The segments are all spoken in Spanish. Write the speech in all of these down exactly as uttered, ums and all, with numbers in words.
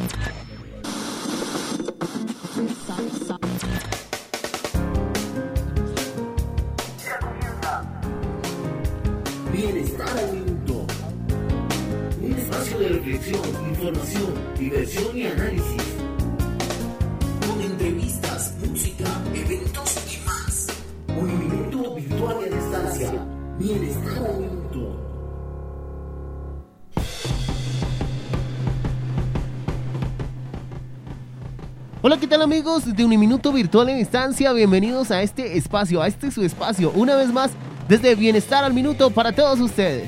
Bienestar al minuto. Un espacio de reflexión, información, diversión y análisis. Con entrevistas, música, eventos y más. Un minuto virtual y a distancia. Bienestar al minuto. Hola, ¿qué tal amigos de Uniminuto Virtual en Distancia? Bienvenidos a este espacio, a este su espacio, una vez más, desde Bienestar al Minuto para todos ustedes.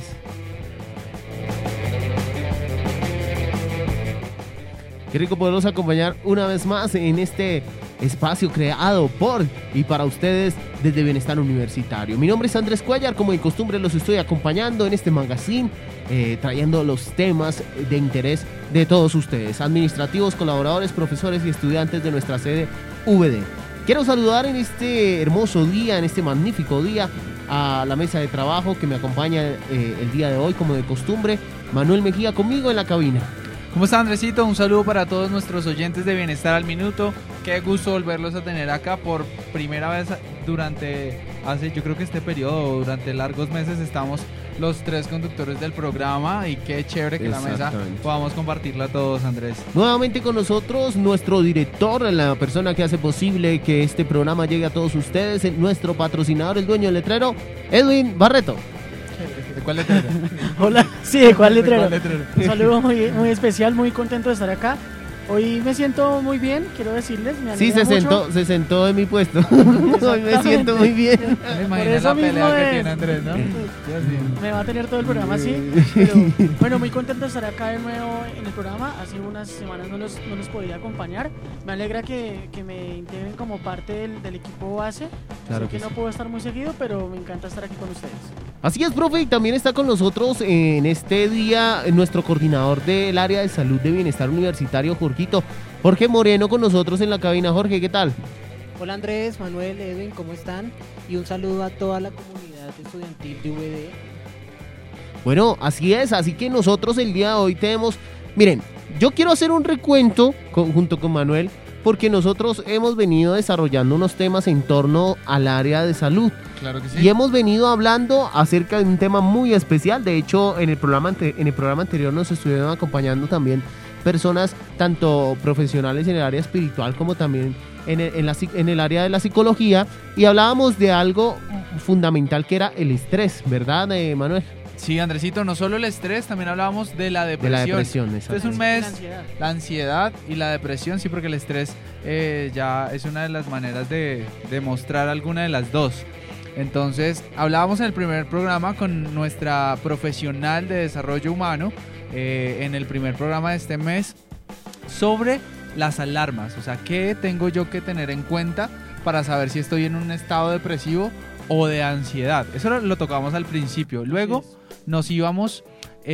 Qué rico poderlos acompañar una vez más en este espacio creado por y para ustedes desde Bienestar Universitario. Mi nombre es Andrés Cuellar, como de costumbre los estoy acompañando en este magazine, eh, trayendo los temas de interés de todos ustedes, administrativos, colaboradores, profesores y estudiantes de nuestra sede V D. Quiero saludar en este hermoso día, en este magnífico día, a la mesa de trabajo que me acompaña eh, el día de hoy, como de costumbre, Manuel Mejía conmigo en la cabina. ¿Cómo está, Andresito? Un saludo para todos nuestros oyentes de Bienestar al Minuto. Qué gusto volverlos a tener acá por primera vez durante, hace yo creo que este periodo, durante largos meses estamos los tres conductores del programa y qué chévere que la mesa podamos compartirla a todos, Andrés. Nuevamente con nosotros nuestro director, la persona que hace posible que este programa llegue a todos ustedes, nuestro patrocinador, el dueño del letrero, Edwin Barreto. ¿De cuál letrero? Hola, sí, ¿de cuál letrero? ¿De cuál letrero? Un saludo muy, muy especial, muy contento de estar acá. Hoy me siento muy bien, quiero decirles. Me sí, se mucho. sentó, se sentó en mi puesto. Hoy me siento muy bien. Me imagino la pelea que tiene Andrés, ¿no? Me va a tener todo el programa así. Pero bueno, muy contento de estar acá de nuevo en el programa. Hace unas semanas no los, no los podía acompañar. Me alegra que, que me integren como parte del, del equipo base. Claro sé que, que no sí. puedo estar muy seguido, pero me encanta estar aquí con ustedes. Así es, profe, y también está con nosotros en este día nuestro coordinador del área de salud de bienestar universitario, Jorgito. Jorge Moreno con nosotros en la cabina. Jorge, ¿qué tal? Hola Andrés, Manuel, Edwin, ¿cómo están? Y un saludo a toda la comunidad estudiantil de V D. Bueno, así es, así que nosotros el día de hoy tenemos... Miren, yo quiero hacer un recuento con, junto con Manuel, porque nosotros hemos venido desarrollando unos temas en torno al área de salud. Claro que sí. Y hemos venido hablando acerca de un tema muy especial. De hecho, en el programa, ante- en el programa anterior nos estuvieron acompañando también personas tanto profesionales en el área espiritual como también en el, en la, en el área de la psicología, y hablábamos de algo fundamental que era el estrés, ¿verdad, eh, Manuel? Sí, Andresito, no solo el estrés, también hablábamos de la depresión. De la depresión, Este es un exacto. mes, La ansiedad. la ansiedad y la depresión, sí, porque el estrés eh, ya es una de las maneras de, de mostrar alguna de las dos. Entonces, hablábamos en el primer programa con nuestra profesional de desarrollo humano, eh, en el primer programa de este mes, sobre las alarmas. O sea, ¿qué tengo yo que tener en cuenta para saber si estoy en un estado depresivo o de ansiedad? Eso lo, lo tocamos al principio. Luego nos íbamos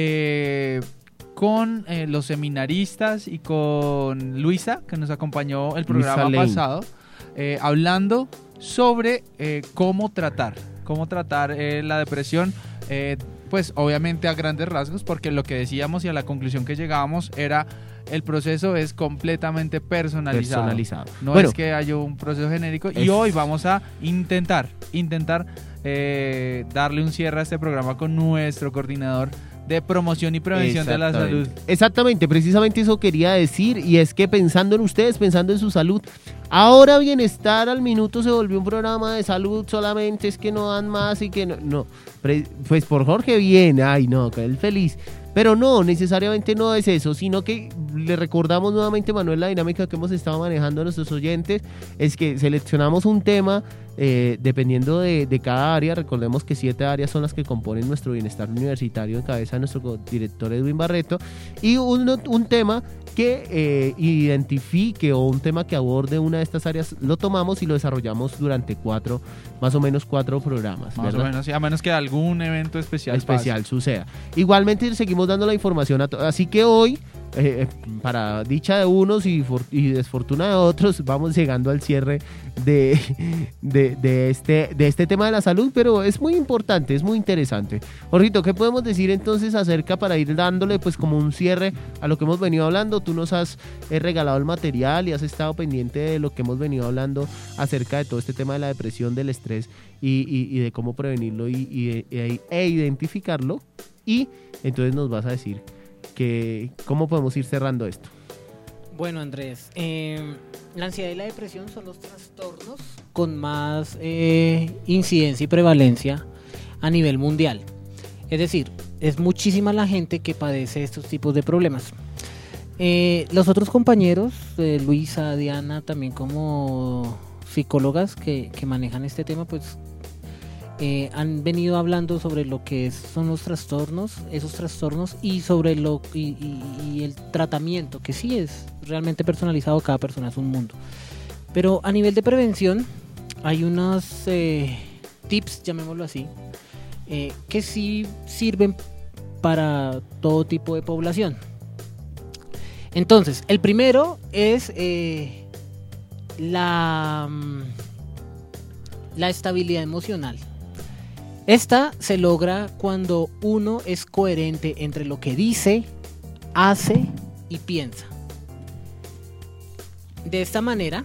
eh, con eh, los seminaristas y con Luisa, que nos acompañó el programa Luisa Lane. pasado, eh, hablando sobre eh, cómo tratar, cómo tratar eh, la depresión, eh, pues obviamente a grandes rasgos, porque lo que decíamos y a la conclusión que llegábamos era el proceso es completamente personalizado. Personalizado. No Bueno, es que haya un proceso genérico. Y es- hoy vamos a intentar, intentar eh, darle un cierre a este programa con nuestro coordinador de promoción y prevención de la salud. Exactamente, precisamente eso quería decir, y es que pensando en ustedes, pensando en su salud, ahora Bienestar al Minuto se volvió un programa de salud solamente, es que no dan más y que no, no, pre- pues por Jorge bien, ay no, que él feliz, pero no, necesariamente no es eso, sino que le recordamos nuevamente, Manuel, la dinámica que hemos estado manejando a nuestros oyentes, es que seleccionamos un tema eh, dependiendo de, de cada área. Recordemos que siete áreas son las que componen nuestro bienestar universitario, en cabeza de nuestro director Edwin Barreto, y un, un tema que eh, identifique o un tema que aborde una de estas áreas lo tomamos y lo desarrollamos durante cuatro, más o menos cuatro programas, Más ¿verdad? o menos, sí, a menos que algún evento especial especial suceda. Igualmente seguimos dando la información a todos, así que hoy eh, para dicha de unos y, for- y desfortuna de otros, vamos llegando al cierre de, de, de, este, de este tema de la salud, pero es muy importante, es muy interesante. Jorgito, ¿qué podemos decir entonces acerca para ir dándole pues como un cierre a lo que hemos venido hablando? Tú nos has eh, regalado el material y has estado pendiente de lo que hemos venido hablando acerca de todo este tema de la depresión, del estrés y, y, y de cómo prevenirlo y, y, e, e identificarlo, y entonces nos vas a decir que cómo podemos ir cerrando esto. Bueno, Andrés, eh, la ansiedad y la depresión son los trastornos con más eh, incidencia y prevalencia a nivel mundial. Es decir, es muchísima la gente que padece estos tipos de problemas. Eh, los otros compañeros, eh, Luisa, Diana, también como psicólogas que, que manejan este tema, pues eh, han venido hablando sobre lo que es- son los trastornos, esos trastornos y sobre lo y, y- y el tratamiento, que sí es realmente personalizado, cada persona es un mundo. Pero a nivel de prevención hay unos eh, tips, llamémoslo así, eh, que sí sirven para todo tipo de población. Entonces, el primero es eh, la, mm, la estabilidad emocional. Esta se logra cuando uno es coherente entre lo que dice, hace y piensa. De esta manera,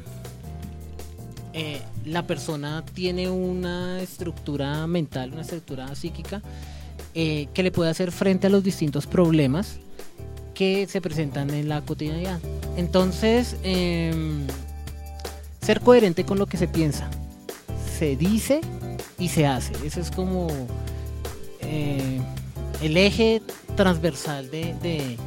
eh, la persona tiene una estructura mental, una estructura psíquica eh, que le puede hacer frente a los distintos problemas que se presentan en la cotidianidad. Entonces, eh, ser coherente con lo que se piensa, se dice y se hace. Eso es como eh, el eje transversal de, de,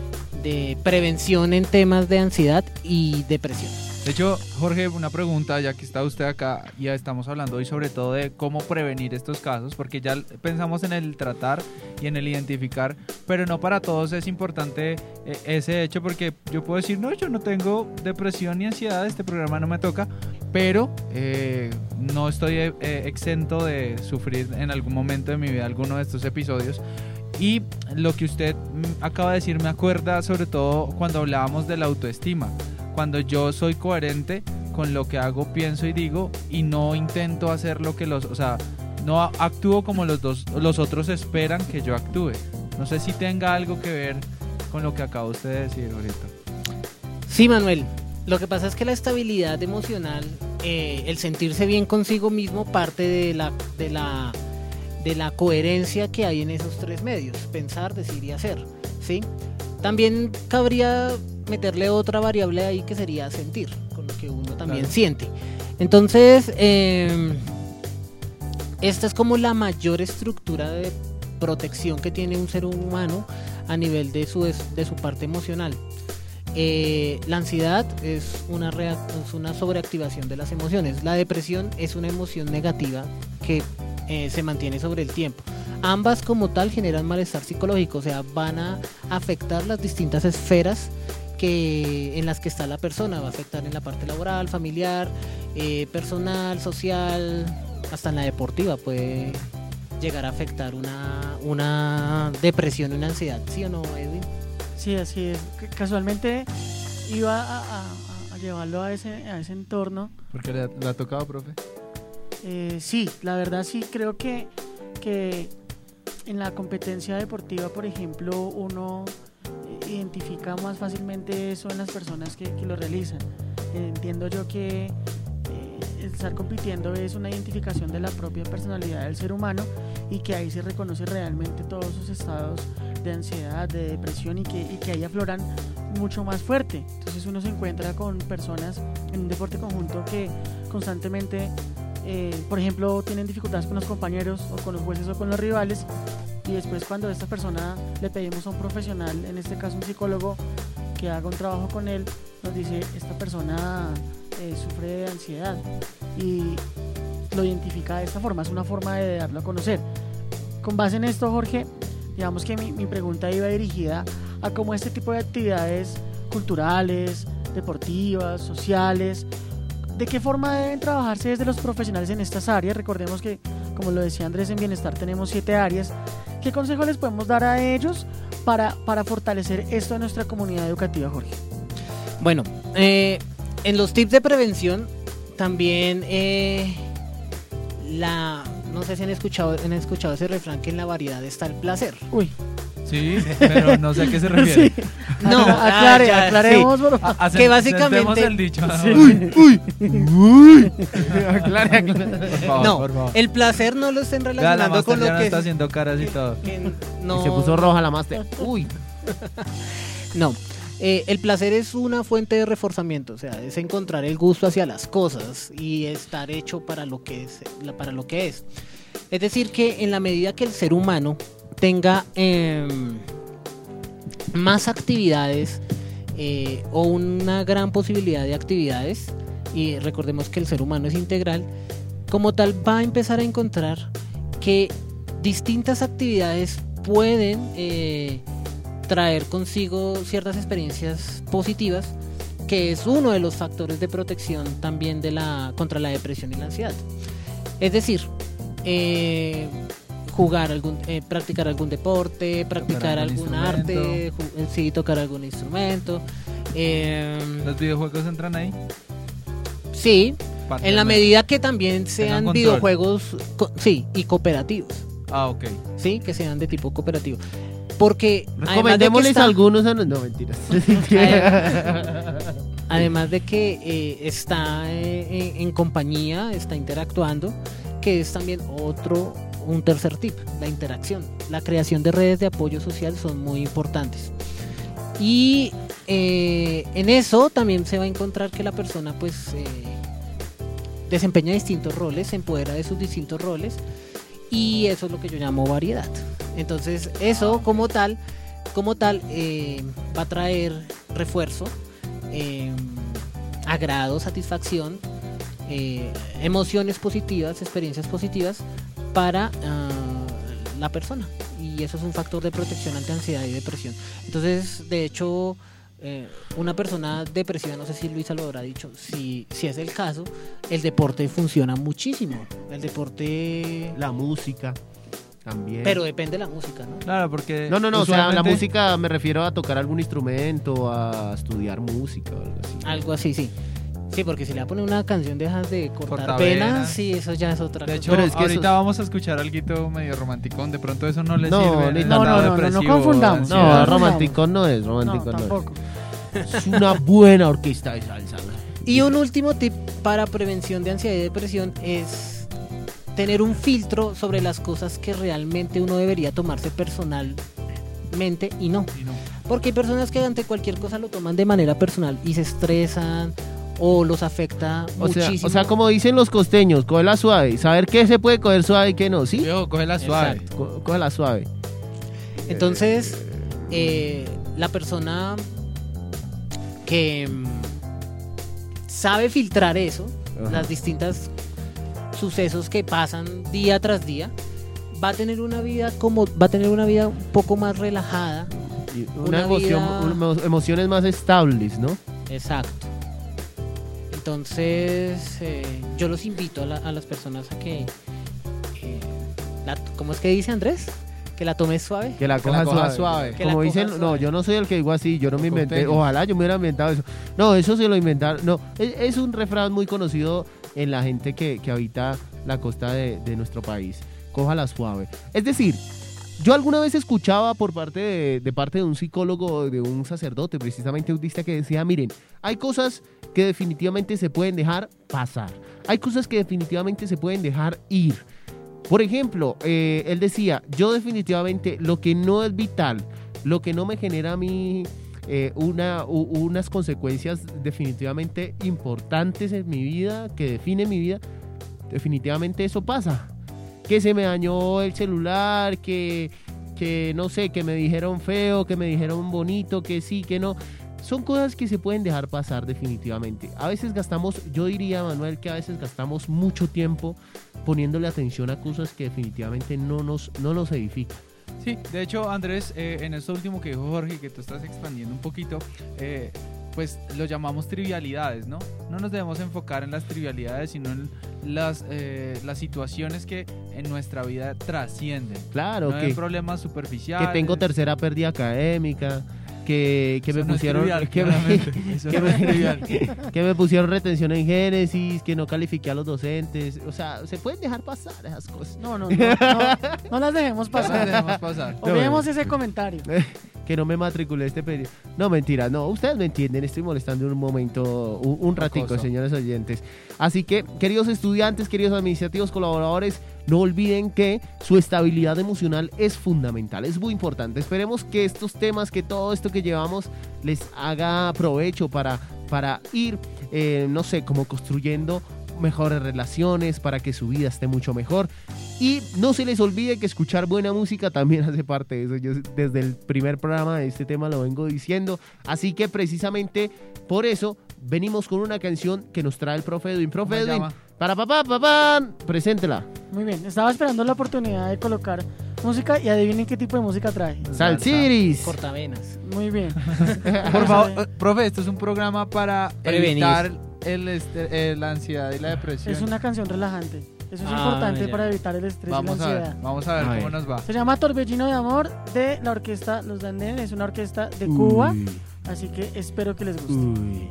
de prevención en temas de ansiedad y depresión. De hecho, Jorge, una pregunta, ya que está usted acá, ya estamos hablando hoy sobre todo de cómo prevenir estos casos, porque ya pensamos en el tratar y en el identificar, pero no para todos es importante eh, ese hecho, porque yo puedo decir, no, yo no tengo depresión ni ansiedad, este programa no me toca, pero eh, no estoy eh, exento de sufrir en algún momento de mi vida alguno de estos episodios. Y lo que usted mm, acaba de decir me acuerda sobre todo cuando hablábamos de la autoestima. Cuando yo soy coherente con lo que hago, pienso y digo, y no intento hacer lo que los, o sea, no a- actúo como los dos, los otros esperan que yo actúe. No sé si tenga algo que ver con lo que acaba usted de decir ahorita. Sí, Manuel. Lo que pasa es que la estabilidad emocional, eh, el sentirse bien consigo mismo, parte de la, de la, de la coherencia que hay en esos tres medios: pensar, decir y hacer, ¿sí? También cabría meterle otra variable ahí, que sería sentir, con lo que uno también Claro. siente. Entonces, eh, esta es como la mayor estructura de protección que tiene un ser humano a nivel de su, es- de su parte emocional. Eh, la ansiedad es una, rea- es una sobreactivación de las emociones. La depresión es una emoción negativa que eh, se mantiene sobre el tiempo. Ambas como tal generan malestar psicológico, o sea, van a afectar las distintas esferas que, en las que está la persona. Va a afectar en la parte laboral, familiar, eh, personal, social, hasta en la deportiva puede llegar a afectar una, una depresión y una ansiedad. ¿Sí o no, Edwin? Sí, así es. C- Casualmente iba a, a- a- a llevarlo a ese, a ese entorno. ¿Por qué le ha, le ha tocado, profe? Eh, sí, la verdad sí creo que, que en la competencia deportiva, por ejemplo, uno eh, identifica más fácilmente eso en las personas que, que lo realizan. Eh, entiendo yo que eh, el estar compitiendo es una identificación de la propia personalidad del ser humano, y que ahí se reconoce realmente todos sus estados de ansiedad, de depresión, y que, y que ahí afloran mucho más fuerte. Entonces uno se encuentra con personas en un deporte conjunto que constantemente, eh, por ejemplo, tienen dificultades con los compañeros o con los jueces o con los rivales, y después cuando a esta persona le pedimos a un profesional, en este caso un psicólogo, que haga un trabajo con él, nos dice: esta persona eh, sufre de ansiedad, y lo identifica de esta forma. Es una forma de darlo a conocer. Con base en esto, Jorge, digamos que mi, mi pregunta iba dirigida a cómo este tipo de actividades culturales, deportivas, sociales, ¿de qué forma deben trabajarse desde los profesionales en estas áreas? Recordemos que, como lo decía Andrés, en Bienestar tenemos siete áreas. ¿Qué consejo les podemos dar a ellos para, para fortalecer esto en nuestra comunidad educativa, Jorge? Bueno, eh, en los tips de prevención también eh, la no sé si han escuchado han escuchado ese refrán que en la variedad está el placer. Uy, Sí, pero no sé a qué se refiere. sí. No, aclare, ah, ya, aclaremos, por A- favor. hacen- Que básicamente- sentemos el dicho. Sí. Uy, uy, uy. Aclare, aclare. Por favor, No, por favor. el placer no lo estén Vea, la relacionando Master con lo ya no que está haciendo caras y todo. que no, Y se puso roja la máster. Uy. No, eh, el placer es una fuente de reforzamiento, o sea, es encontrar el gusto hacia las cosas y estar hecho para lo que es, la- para lo que es. Es decir, que en la medida que el ser humano tenga em, más actividades eh, o una gran posibilidad de actividades, y recordemos que el ser humano es integral, como tal va a empezar a encontrar que distintas actividades pueden eh, traer consigo ciertas experiencias positivas, que es uno de los factores de protección también de la, contra la depresión y la ansiedad. Es decir, eh, jugar algún, eh, practicar algún deporte, practicar algún algún arte, ju- eh, sí, tocar algún instrumento. eh, ¿Los videojuegos entran ahí? sí, en la Parcialmente. medida que también sean control. videojuegos, co- sí, y cooperativos, Ah, ok. sí, que sean de tipo cooperativo. Porque además de que Recomendémosles está- algunos a... No, no, mentiras. Además de que eh, está eh, en, en compañía, está interactuando, que es también otro, un tercer tip, la interacción. La creación de redes de apoyo social son muy importantes. Y eh, en eso también se va a encontrar que la persona pues eh, desempeña distintos roles, se empodera de sus distintos roles, y eso es lo que yo llamo variedad. Entonces eso como tal, como tal eh, va a traer refuerzo, eh, agrado, satisfacción, eh, emociones positivas, experiencias positivas para ah, la persona, y eso es un factor de protección ante ansiedad y depresión. Entonces, de hecho, eh, una persona depresiva, no sé si Luisa lo habrá dicho, si, si es el caso, el deporte funciona muchísimo, el deporte, La música también. pero depende de la música, ¿no? Claro, porque. No, no, no, o sea, la usualmente- música me refiero a tocar algún instrumento, a estudiar música o algo así. Algo así, sí. Sí, porque si le va a poner una canción de esas de cortar Cortavenas. penas, sí, eso ya es otra De cosa. hecho, Pero es que ahorita eso- vamos a escuchar algo medio romanticón. De pronto eso no le No, sirve. ni en el tan- No, lado no, no, no, no depresivo, confundamos. No, ansiedad. romántico no es, No, romántico no, tampoco. es. Es una buena orquesta de salsa. Y un último tip para prevención de ansiedad y depresión es tener un filtro sobre las cosas que realmente uno debería tomarse personalmente y no. Y no. Porque hay personas que ante cualquier cosa lo toman de manera personal y se estresan o los afecta O sea, muchísimo. o sea, como dicen los costeños, cógela suave. Saber qué se puede coger suave y qué no, ¿sí? Viejo, cógela suave. Exacto. Co- Cógela suave. Entonces, eh, la persona que mm, sabe filtrar eso, Ajá. las distintas sucesos que pasan día tras día, va a tener una vida como va a tener una vida un poco más relajada. Y Una, Una emoción, vida- una- emociones más estables, ¿no? Exacto. Entonces, eh, yo los invito a, la- a las personas a que, eh, la- ¿cómo es que dice Andrés? Que la tomes suave. Que la Que la coja coja suave. suave. Que la Como coja dicen, no, suave. yo no soy el que digo así, yo no me Los inventé. costeños. Ojalá yo me hubiera inventado eso. No, eso se lo inventaron. No, es, es un refrán muy conocido en la gente que, que habita la costa de, de nuestro país. Cójala suave. Es decir, yo alguna vez escuchaba por parte de, de parte de un psicólogo, de un sacerdote, precisamente autista, que decía, miren, hay cosas que definitivamente se pueden dejar pasar. Hay cosas que definitivamente se pueden dejar ir. Por ejemplo, eh, él decía, yo definitivamente lo que no es vital, lo que no me genera a mí eh, una, u- unas consecuencias definitivamente importantes en mi vida, que define mi vida, definitivamente eso pasa. Que se me dañó el celular, que, que no sé, que me dijeron feo, que me dijeron bonito, que sí, que no. Son cosas que se pueden dejar pasar definitivamente. A veces gastamos, yo diría, Manuel, que a veces gastamos mucho tiempo poniéndole atención a cosas que definitivamente no nos, no nos edifican. Sí, de hecho, Andrés, eh, en esto último que dijo Jorge, que tú estás expandiendo un poquito, eh, pues lo llamamos trivialidades, ¿no? No nos debemos enfocar en las trivialidades, sino en las, eh, las situaciones que en nuestra vida trascienden. Claro, no que, hay problemas superficiales. que tengo tercera pérdida académica, que, que me Eso no es pusieron trivial, que, me, claramente. Eso que no es me- trivial. que me pusieron retención en Génesis, que no califiqué a los docentes. O sea, se pueden dejar pasar esas cosas. No, no, no, no, no las dejemos No las pasar. dejemos pasar. Olvidemos ese comentario. Que no me matriculé este periodo. No, mentira, no, ustedes me entienden, estoy molestando un momento, un, un ratico, Jocoso. señores oyentes. Así que, queridos estudiantes, queridos administrativos, colaboradores, no olviden que su estabilidad emocional es fundamental, es muy importante. Esperemos que estos temas, que todo esto que llevamos les haga provecho para, para ir, eh, no sé, como construyendo mejores relaciones, para que su vida esté mucho mejor. Y no se les olvide que escuchar buena música también hace parte de eso. Yo desde el primer programa de este tema lo vengo diciendo. Así que precisamente por eso venimos con una canción que nos trae el profe Edwin. Profe ¿Cómo se Edwin, llama? para papá, papá, preséntela. Muy bien, estaba esperando la oportunidad de colocar música y adivinen qué tipo de música trae. Salsiris. Cortavenas. Muy bien. Por favor, eh, profe, esto es un programa para Prevenir. evitar el, este, eh, la ansiedad y la depresión. Es una canción relajante. Eso es Ah, importante ya. para evitar el estrés Vamos y la a ver, ansiedad. vamos a ver A cómo ver. nos va. Se llama Torbellino de Amor de la orquesta Los Dandén. Es una orquesta de Cuba, Uy, así que espero que les guste. uy.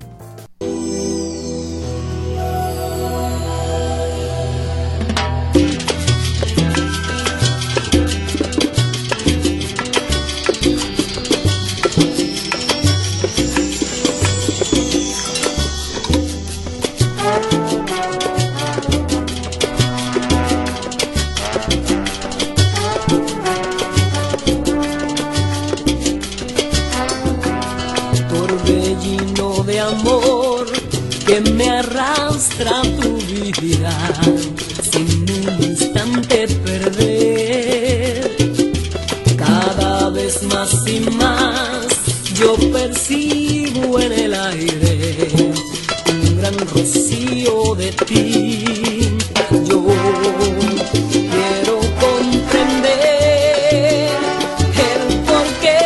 Torbellino de amor que me arrastra tu vida sin un instante perder. Cada vez más y más yo percibo en el aire un gran rocío de ti. Yo quiero comprender el porqué.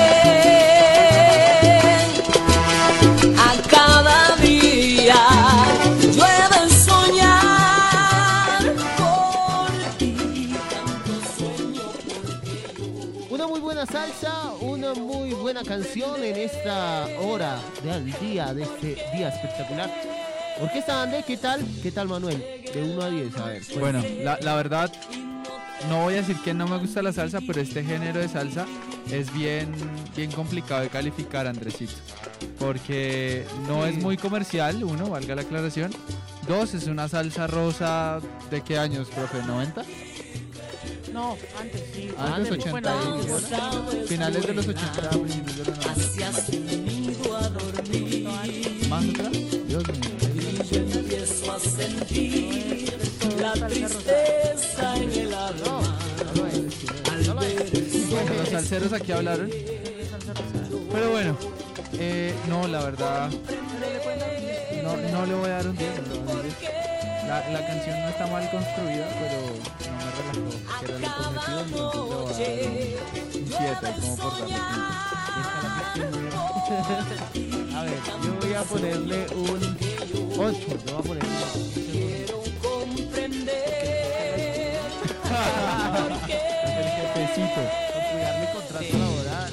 A cada día yo he de soñar por ti, tanto sueño por Una muy buena salsa, una muy buena canción en esta hora del día, de este día espectacular. Orquesta Ande, ¿qué tal? ¿Qué tal, Manuel? De uno a diez, a ver. pues. Bueno, la, la verdad, no voy a decir que no me gusta la salsa, pero este género de salsa es bien, bien complicado de calificar, Andresito. Porque no es muy comercial, uno, valga la aclaración. Dos, es una salsa rosa, ¿de qué años, profe? ¿noventa? No, antes sí. Antes, Antes, bueno, ochenta y antes, diez. ochenta. Finales de los ochenta, principios de los noventa. hacia su nido a dormir. ¿Más otra? Dios mío. Yo empiezo a sentir la tristeza en el alma al ver el Bueno, los salseros aquí hablaron. Pero bueno, eh, no, la verdad, no, no le voy a dar un diez. no le voy a dar un diez. La, la canción no está mal construida, pero no me relajó, que era el objetivo, entonces le voy a dar un siete, como por darle punto. A ver, yo voy a ponerle un ocho. Yo voy a ponerle un El jefecito. por cuidar mi contrato laboral.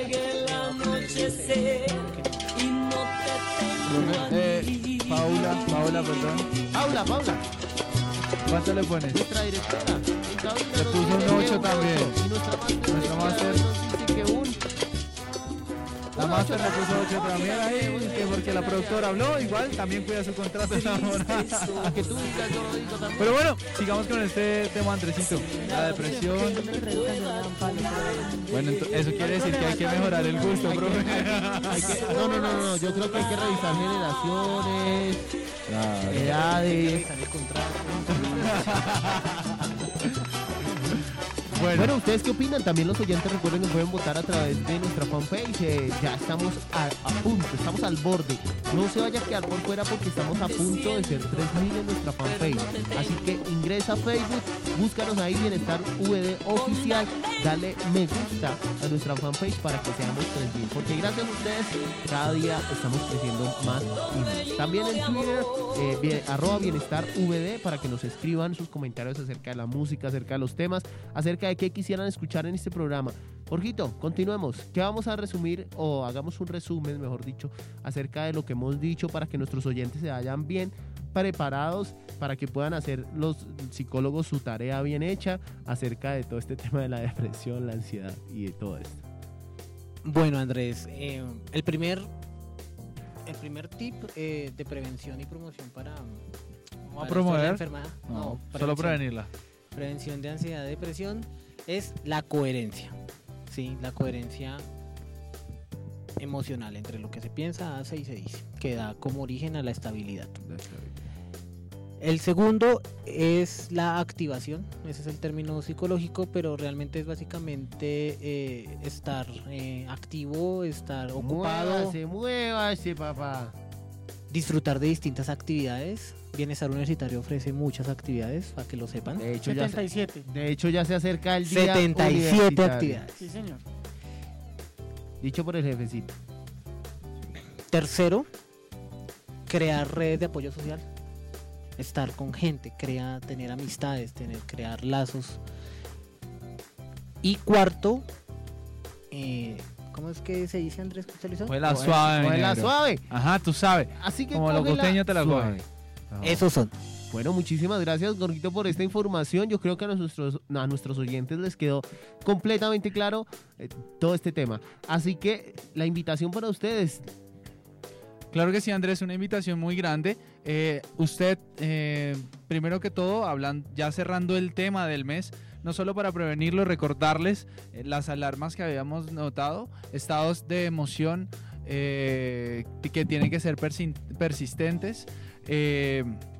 Eh, Paula, Paula, perdón. Paula, Paula, ¿Cuánto le pones? nuestra directora. Le puso un ocho también. Y nuestra máster, Nuestra máster. nos dice que un La máster le puso ocho también ahí, que porque la productora habló, igual también cuida su contrato laboral. que tú digas, yo lo digo también. Pero bueno, sigamos con este tema, Andresito. La depresión. Yo me creo que no dan palo. Bueno, ento- eso quiere decir que hay que mejorar el gusto, profe. Hay que- no, no, no, no, yo creo que hay que revisar generaciones, edades. Bueno. Bueno, ¿ustedes qué opinan? También los oyentes recuerden que pueden votar a través de nuestra fanpage. Eh, ya estamos a, a punto, estamos al borde. No se vaya a quedar por fuera porque estamos a punto de ser tres mil en nuestra fanpage. Así que ingresa a Facebook, búscanos ahí, Bienestar V D Oficial, dale me gusta a nuestra fanpage para que seamos tres mil. Porque gracias a ustedes, cada día estamos creciendo más y más. También en Twitter, eh, bien, arroba Bienestar V D, para que nos escriban sus comentarios acerca de la música, acerca de los temas, acerca de qué quisieran escuchar en este programa. Jorgito, continuemos. ¿Qué vamos a resumir o hagamos un resumen, mejor dicho, acerca de lo que hemos dicho para que nuestros oyentes se vayan bien preparados, para que puedan hacer los psicólogos su tarea bien hecha acerca de todo este tema de la depresión, la ansiedad y de todo esto? Bueno, Andrés, eh, el primer el primer tip eh, de prevención y promoción para, ¿Vamos a para promover? la enfermedad, No, solo prevención. prevenirla. Prevención de ansiedad y depresión es la coherencia. Sí, la coherencia emocional entre lo que se piensa, hace y se dice, que da como origen a la estabilidad. El segundo es la activación, ese es el término psicológico, pero realmente es básicamente eh, estar eh, activo, estar ocupado, Muévase, muévase, papá. disfrutar de distintas actividades. Bienestar Universitario ofrece muchas actividades, para que lo sepan. De hecho, ya setenta y siete. se, de hecho, ya se acerca el día setenta y siete universitario. actividades. Sí, señor. Dicho por el jefecito. Tercero, crear redes de apoyo social. Estar con gente, crea, tener amistades, tener, crear lazos. Y cuarto, eh, ¿cómo es que se dice, Andrés? ¿Usted lo hizo? Fue la Coge- suave. cógela negro. suave. Ajá, tú sabes. Así que Como los cógela costeños te la suave. cogen. Esos son. Bueno, muchísimas gracias, Gorgito, por esta información. Yo creo que a nuestros, a nuestros oyentes les quedó completamente claro eh, todo este tema. Así que la invitación para ustedes. Claro que sí, Andrés, una invitación muy grande. Eh, usted, eh, primero que todo, hablan, ya cerrando el tema del mes, no solo para prevenirlo, recordarles eh, las alarmas que habíamos notado, estados de emoción eh, que tienen que ser persi- persistentes, eh,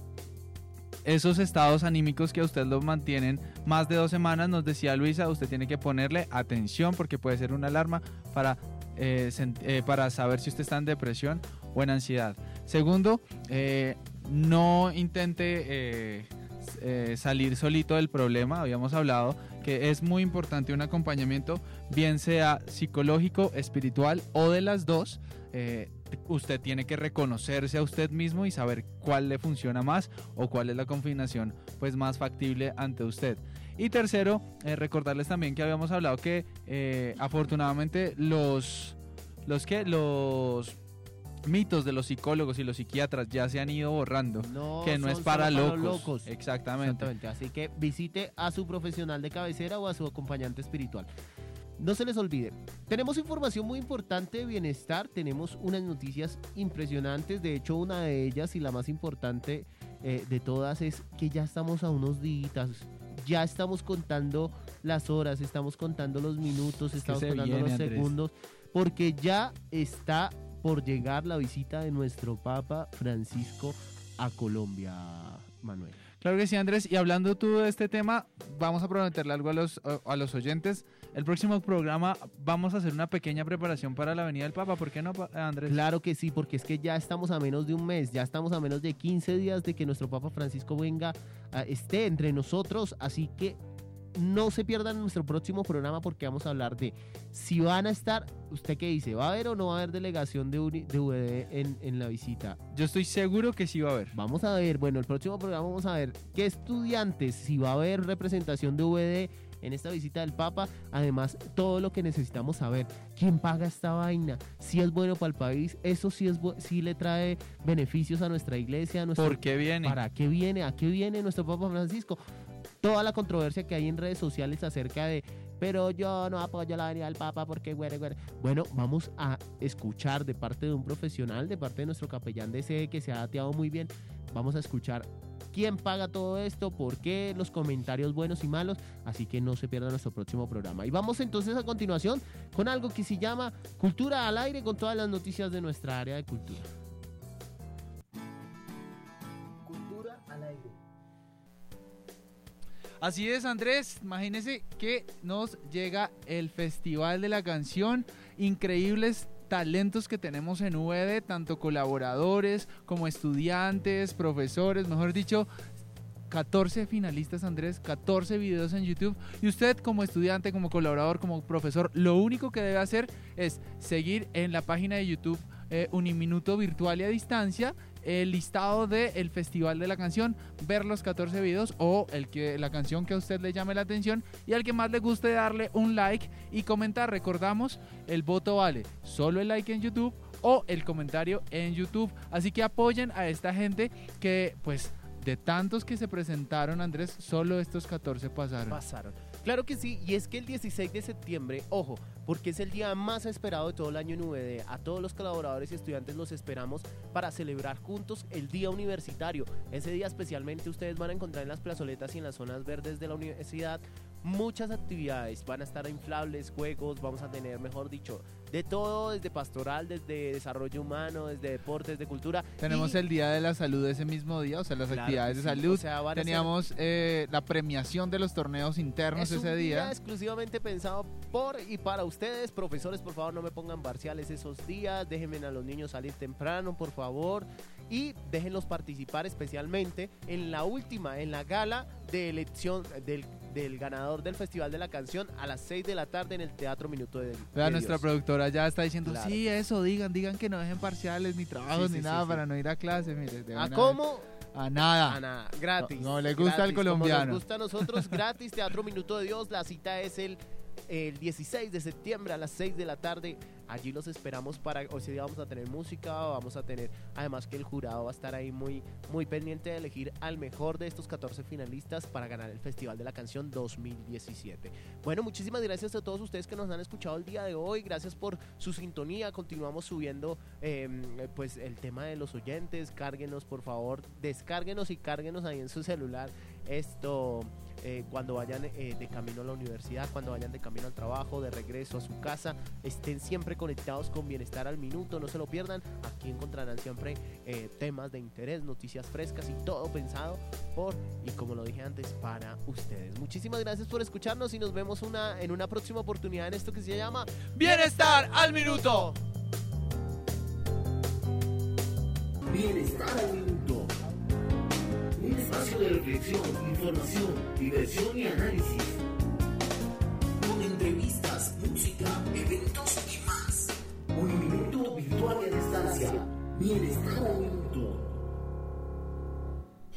esos estados anímicos que a usted los mantienen más de dos semanas, nos decía Luisa, usted tiene que ponerle atención porque puede ser una alarma para, eh, sent- eh, para saber si usted está en depresión o en ansiedad. Segundo, eh, no intente eh, eh, salir solito del problema. Habíamos hablado que es muy importante un acompañamiento, bien sea psicológico, espiritual o de las dos. Eh, usted tiene que reconocerse a usted mismo y saber cuál le funciona más o cuál es la combinación pues más factible ante usted. Y tercero, eh, recordarles también que habíamos hablado que eh, afortunadamente los los que los mitos de los psicólogos y los psiquiatras ya se han ido borrando, No que no es son para solo locos. locos. Exactamente. Exactamente. Así que visite a su profesional de cabecera o a su acompañante espiritual. No se les olvide, tenemos información muy importante de bienestar, tenemos unas noticias impresionantes, de hecho una de ellas y la más importante eh, de todas es que ya estamos a unos días, ya estamos contando las horas, estamos contando los minutos, que estamos se contando viene, los Andrés. segundos, porque ya está por llegar la visita de nuestro Papa Francisco a Colombia, Manuel. Claro que sí, Andrés. Y hablando tú de este tema, vamos a prometerle algo a los, a los oyentes. El próximo programa vamos a hacer una pequeña preparación para la venida del Papa. ¿Por qué no, pa- Andrés? Claro que sí, porque es que ya estamos a menos de un mes, ya estamos a menos de quince días de que nuestro Papa Francisco venga, uh, esté entre nosotros, así que no se pierdan nuestro próximo programa porque vamos a hablar de si van a estar, ¿usted qué dice? ¿Va a haber o no va a haber delegación de, uni- de U V D en, en la visita? Yo estoy seguro que sí va a haber. Vamos a ver, bueno, el próximo programa vamos a ver qué estudiantes, si va a haber representación de U V D en esta visita del Papa, además todo lo que necesitamos saber, quién paga esta vaina, si es bueno para el país, eso sí es bu- sí le trae beneficios a nuestra iglesia, a nuestro, ¿Por qué viene? ¿para qué viene? ¿A qué viene nuestro Papa Francisco? Toda la controversia que hay en redes sociales acerca de pero yo no apoyo la venida del Papa porque güere, güere. Bueno, vamos a escuchar de parte de un profesional, de parte de nuestro capellán de sede que se ha dateado muy bien, vamos a escuchar quién paga todo esto, por qué, los comentarios buenos y malos, así que no se pierda nuestro próximo programa. Y vamos entonces a continuación con algo que se llama Cultura al Aire, con todas las noticias de nuestra área de cultura. Cultura al aire. Así es, Andrés, imagínese que nos llega el Festival de la Canción, increíbles talentos que tenemos en U E D, tanto colaboradores como estudiantes, profesores, mejor dicho, catorce finalistas, Andrés, catorce videos en YouTube, y usted como estudiante, como colaborador, como profesor, lo único que debe hacer es seguir en la página de YouTube eh, Uniminuto Virtual y a Distancia el listado del Festival de la Canción, ver los catorce videos o el que, la canción que a usted le llame la atención, y al que más le guste darle un like y comentar. Recordamos, el voto vale solo el like en YouTube o el comentario en YouTube, así que apoyen a esta gente que pues de tantos que se presentaron, Andrés, solo estos catorce pasaron. Pasaron. Claro que sí, y es que el dieciséis de septiembre, ojo, porque es el día más esperado de todo el año en U V D, a todos los colaboradores y estudiantes los esperamos para celebrar juntos el día universitario. Ese día especialmente ustedes van a encontrar en las plazoletas y en las zonas verdes de la universidad muchas actividades, van a estar inflables, juegos, vamos a tener, mejor dicho, de todo, desde pastoral, desde desarrollo humano, desde deportes, de cultura. Tenemos y... el Día de la Salud ese mismo día, o sea, las claro actividades de sí. salud. O sea, teníamos ser... eh, la premiación de los torneos internos es ese un día. día exclusivamente pensado por y para ustedes. Profesores, por favor, no me pongan parciales esos días, déjenme a los niños salir temprano, por favor, y déjenlos participar especialmente en la última, en la gala de elección del del ganador del Festival de la Canción a las seis de la tarde en el Teatro Minuto de, de Vea, nuestra Dios. productora ya está diciendo, Claro. sí, eso, digan, digan que no dejen parciales, ni trabajos, Sí, sí, ni sí, nada sí. para no ir a clase, mire. de ¿A una cómo? vez. A nada. A nada, gratis. No, no le gusta gratis, al colombiano. Como nos gusta a nosotros, gratis, Teatro Minuto de Dios. La cita es el, el dieciséis de septiembre a las seis de la tarde. Allí los esperamos para, hoy sí vamos a tener música, vamos a tener, además que el jurado va a estar ahí muy, muy pendiente de elegir al mejor de estos catorce finalistas para ganar el Festival de la Canción dos mil diecisiete. Bueno, muchísimas gracias a todos ustedes que nos han escuchado el día de hoy, gracias por su sintonía, continuamos subiendo eh, pues el tema de los oyentes, cárguenos por favor, descárguenos y cárguenos ahí en su celular esto... Eh, cuando vayan eh, de camino a la universidad, cuando vayan de camino al trabajo, de regreso a su casa, estén siempre conectados con Bienestar al Minuto, no se lo pierdan. Aquí encontrarán siempre eh, temas de interés, noticias frescas y todo pensado por, y como lo dije antes, para ustedes. Muchísimas gracias por escucharnos y nos vemos una, en una próxima oportunidad en esto que se llama Bienestar al Minuto. Bienestar al Minuto. Un espacio de reflexión, información, diversión y análisis. Con entrevistas, música, eventos y más. Un minuto virtual y a distancia. Bienestar al Minuto.